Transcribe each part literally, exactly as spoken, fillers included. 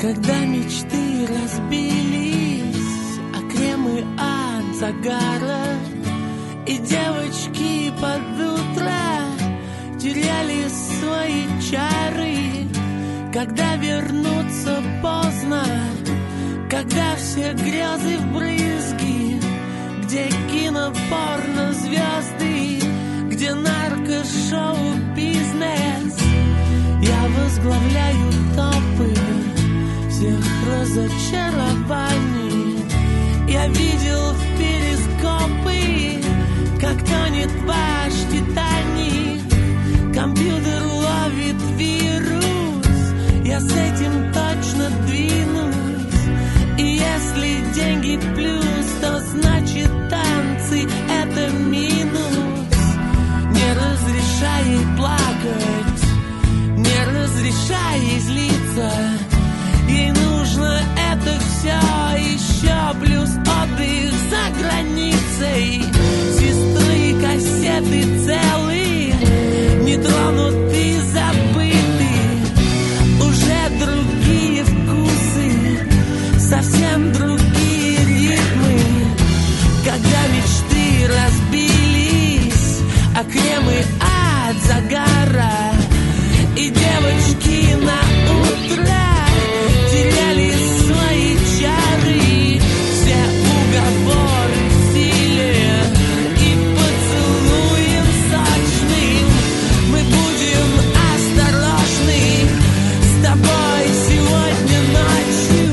Когда мечты разбились, а кремы от загара, и девочки под утро теряли свои чары. Когда вернуться поздно, когда все грезы вбрызги, где кинопорно звезды, где наркошоу-бизнес, я возглавляю топы всех разочарований. Я видел в перископы, как тонет ваш Титаник. Компьютер ловит вирус, я с этим точно двинусь. И если деньги плюс, то значит танцы — это минус. Не разрешай ей плакать, не разрешай ей злиться. Ей нужно это все еще, плюс отдых за границей. Сестры, кассеты целые, не тронуты, забыты. Уже другие вкусы, совсем другие ритмы. Когда мечты разбились, а кремы от загара, и девочки на утро теряли свои чары. Все уговоры в силе и поцелуем сочным. Мы будем осторожны с тобой сегодня ночью.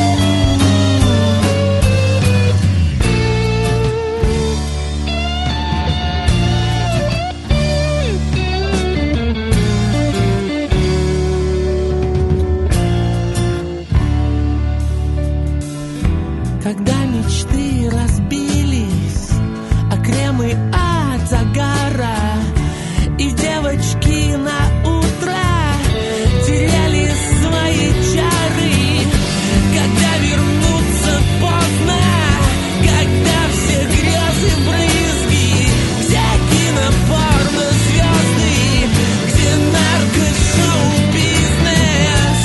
Когда мечты разбились, а кремы от загара, и девочки на утро теряли свои чары. Когда вернуться поздно, когда все грезы брызги, где кинопорно звезды, где наркошоу-бизнес.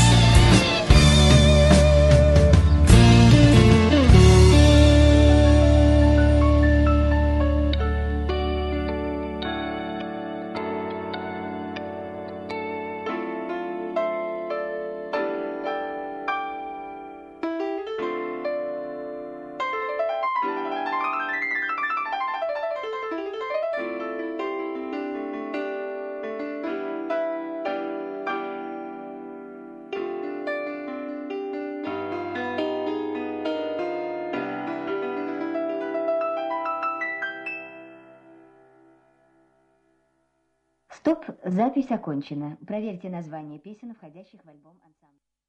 Стоп, запись окончена. Проверьте название песен, входящих в альбом ансамбля.